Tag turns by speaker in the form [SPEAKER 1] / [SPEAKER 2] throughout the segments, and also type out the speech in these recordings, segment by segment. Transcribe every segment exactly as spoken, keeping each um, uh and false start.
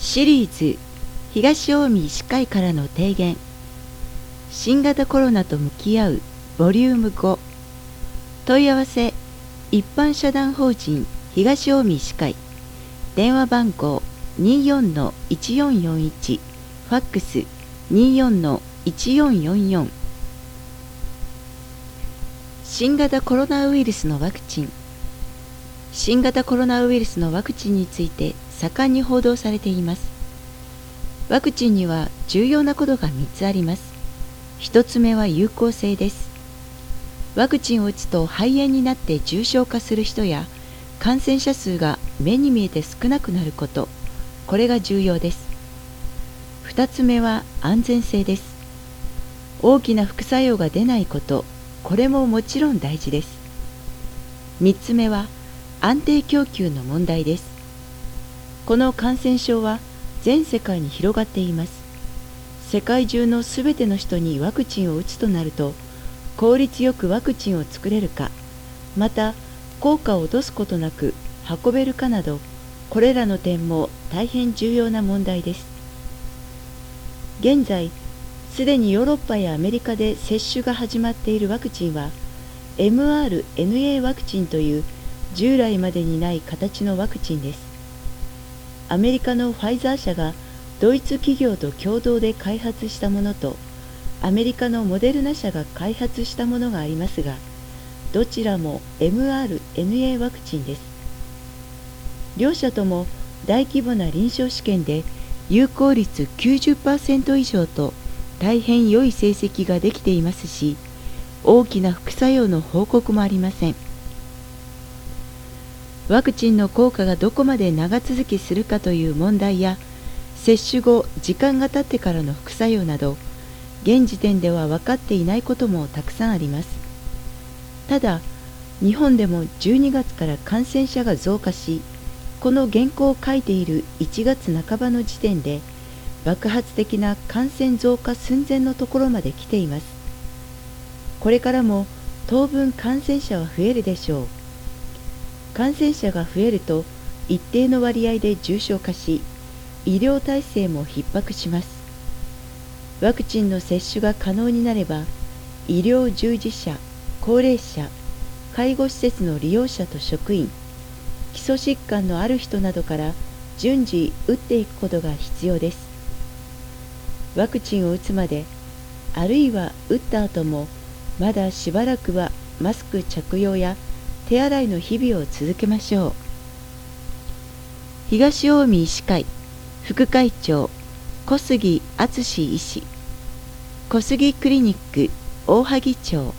[SPEAKER 1] シリーズ東近江医師会からの提言、新型コロナと向き合うボリュームご。問い合わせ一般社団法人東近江医師会、電話番号 にーよんのいちよんよんいち、ファックス にーよんのいちよんよんよん。新型コロナウイルスのワクチン。新型コロナウイルスのワクチンについて盛んに報道されています。ワクチンには重要なことがみっつあります。ひとつめは有効性です。ワクチンを打つと肺炎になって重症化する人や感染者数が目に見えて少なくなること、これが重要です。ふたつめは安全性です。大きな副作用が出ないこと、これももちろん大事です。みっつめは安定供給の問題です。この感染症は全世界に広がっています。世界中のすべての人にワクチンを打つとなると、効率よくワクチンを作れるか、また効果を落とすことなく運べるかなど、これらの点も大変重要な問題です。現在、すでにヨーロッパやアメリカで接種が始まっているワクチンは エムアールエヌエー ワクチンという従来までにない形のワクチンです。アメリカのファイザー社がドイツ企業と共同で開発したものと、アメリカのモデルナ社が開発したものがありますが、どちらも エムアールエヌエー ワクチンです。両社とも大規模な臨床試験で有効率 きゅうじゅっパーセント 以上と大変良い成績ができていますし、大きな副作用の報告もありません。ワクチンの効果がどこまで長続きするかという問題や、接種後時間が経ってからの副作用など、現時点では分かっていないこともたくさんあります。ただ、日本でもじゅうにがつから感染者が増加し、この原稿を書いているいちがつなかばの時点で、爆発的な感染増加寸前のところまで来ています。これからも当分感染者は増えるでしょう。感染者が増えると一定の割合で重症化し、医療体制も逼迫します。ワクチンの接種が可能になれば、医療従事者、高齢者、介護施設の利用者と職員、基礎疾患のある人などから順次打っていくことが必要です。ワクチンを打つまで、あるいは打った後も、まだしばらくはマスク着用や手洗いの日々を続けましょう。東近江医師会副会長小杉敦医師、小杉クリニック大萩町。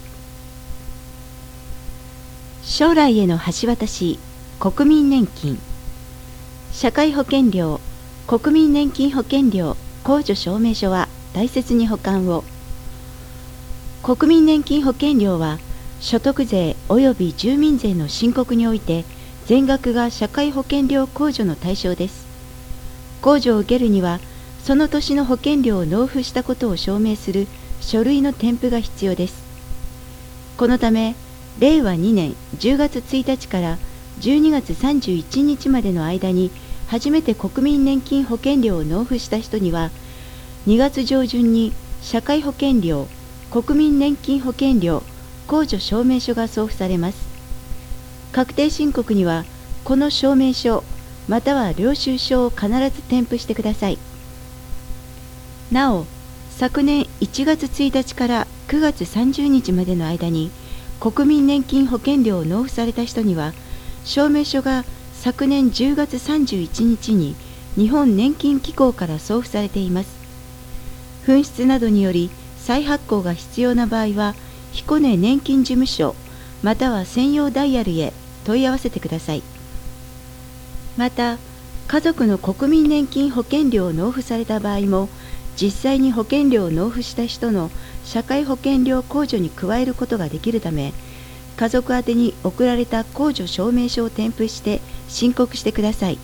[SPEAKER 1] 将来への橋渡し、国民年金。社会保険料、国民年金保険料控除証明書は大切に保管を。国民年金保険料は所得税及び住民税の申告において全額が社会保険料控除の対象です。控除を受けるには、その年の保険料を納付したことを証明する書類の添付が必要です。このため、れいわにねんじゅうがつついたちからじゅうにがつさんじゅういちにちまでの間に初めて国民年金保険料を納付した人には、にがつじょうじゅんに社会保険料、国民年金保険料控除証明書が送付されます。確定申告にはこの証明書または領収書を必ず添付してください。なお、昨年いちがつついたちからくがつさんじゅうにちまでの間に国民年金保険料を納付された人には、証明書が昨年じゅうがつさんじゅういちにちに日本年金機構から送付されています。紛失などにより再発行が必要な場合は、彦根年金事務所または専用ダイヤルへ問い合わせてください。また、家族の国民年金保険料を納付された場合も、実際に保険料を納付した人の社会保険料控除に加えることができるため、家族宛てに送られた控除証明書を添付して申告してください。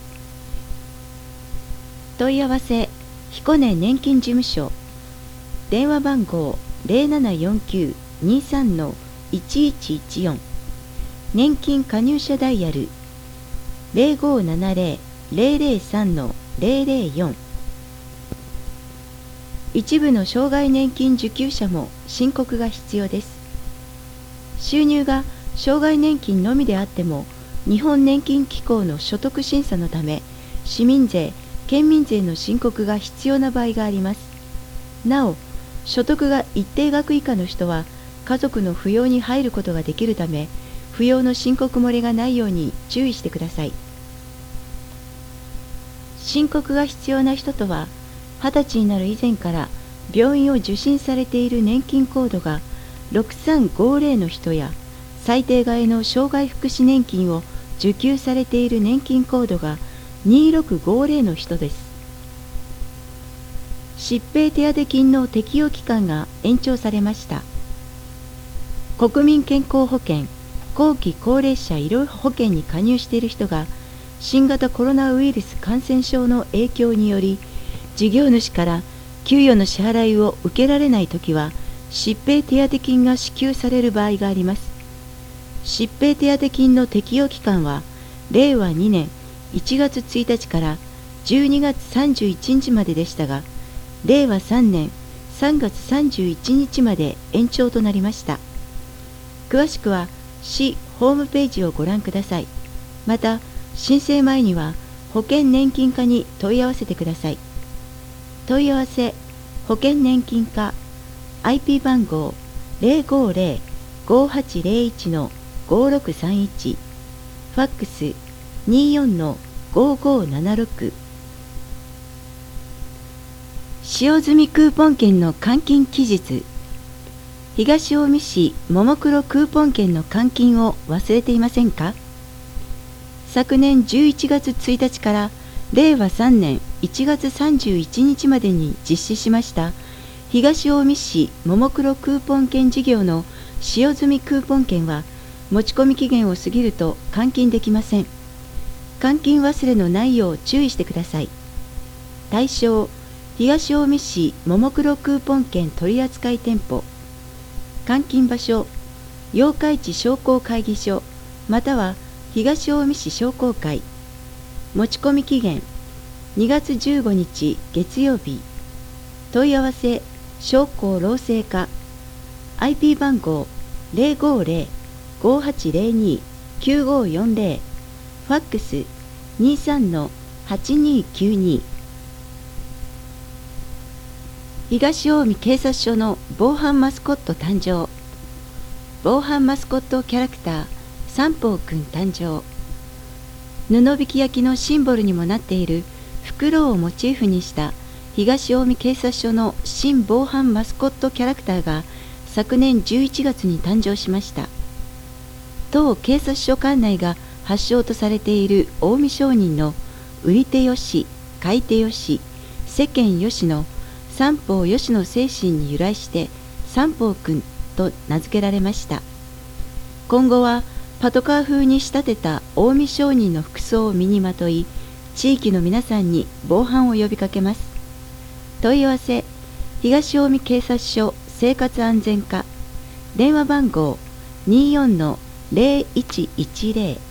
[SPEAKER 1] 問い合わせ彦根年金事務所、電話番号 ゼロななよんきゅう にさん いちいちいちよん、年金加入者ダイヤル ゼロごーななゼロ ゼロゼロさん にゼロゼロよん。一部の障害年金受給者も申告が必要です。収入が障害年金のみであっても、日本年金機構の所得審査のため、市民税、県民税の申告が必要な場合があります。なお、所得が一定額以下の人は、家族の扶養に入ることができるため、扶養の申告漏れがないように注意してください。申告が必要な人とは、はたちになる以前から病院を受診されている年金コードがろくさんごゼロの人や、最低外の障害福祉年金を受給されている年金コードがにろくごゼロの人です。疾病手当金の適用期間が延長されました。国民健康保険、後期高齢者医療保険に加入している人が、新型コロナウイルス感染症の影響により、事業主から給与の支払いを受けられないときは、疾病手当金が支給される場合があります。疾病手当金の適用期間は、れいわにねんいちがつついたちからじゅうにがつさんじゅういちにちまででしたが、れいわさんねんさんがつさんじゅういちにちまで延長となりました。詳しくは市ホームページをご覧ください。また、申請前には保険年金課に問い合わせてください。問い合わせ、保険年金課、アイピー 番号 ゼロごゼロ ごはちゼロいち のごろくさんいち、ファックス にじゅうよん のごごななろく。使用済みクーポン券の換金期日。東近江市ももクロクーポン券の換金を忘れていませんか？昨年じゅういちがつついたちかられいわさんねんいちがつさんじゅういちにちまでに実施しました東近江市ももクロクーポン券事業の使用済みクーポン券は、持ち込み期限を過ぎると換金できません。換金忘れのないよう注意してください。対象、東近江市ももクロクーポン券取扱店舗。換金場所、八日市商工会議所または東近江市商工会。持ち込み期限にがつじゅうごにち月曜日。問い合わせ商工労政課。 アイピー 番号 ゼロごゼロ ごはちゼロに きゅうごよんゼロ、ファックス にじゅうさん のはちにきゅうに。東近江警察署の防犯マスコット誕生。防犯マスコットキャラクター三宝くん誕生。布引き焼きのシンボルにもなっているフクロウをモチーフにした東近江警察署の新防犯マスコットキャラクターが昨年じゅういちがつに誕生しました。当警察署管内が発祥とされている近江商人の売り手よし、買い手よし、世間よしの三宝よしの精神に由来して三宝くんと名付けられました。今後はパトカー風に仕立てた近江商人の服装を身にまとい、地域の皆さんに防犯を呼びかけます。問い合わせ、東近江警察署生活安全課。電話番号 にじゅうよん のゼロいちいちゼロ。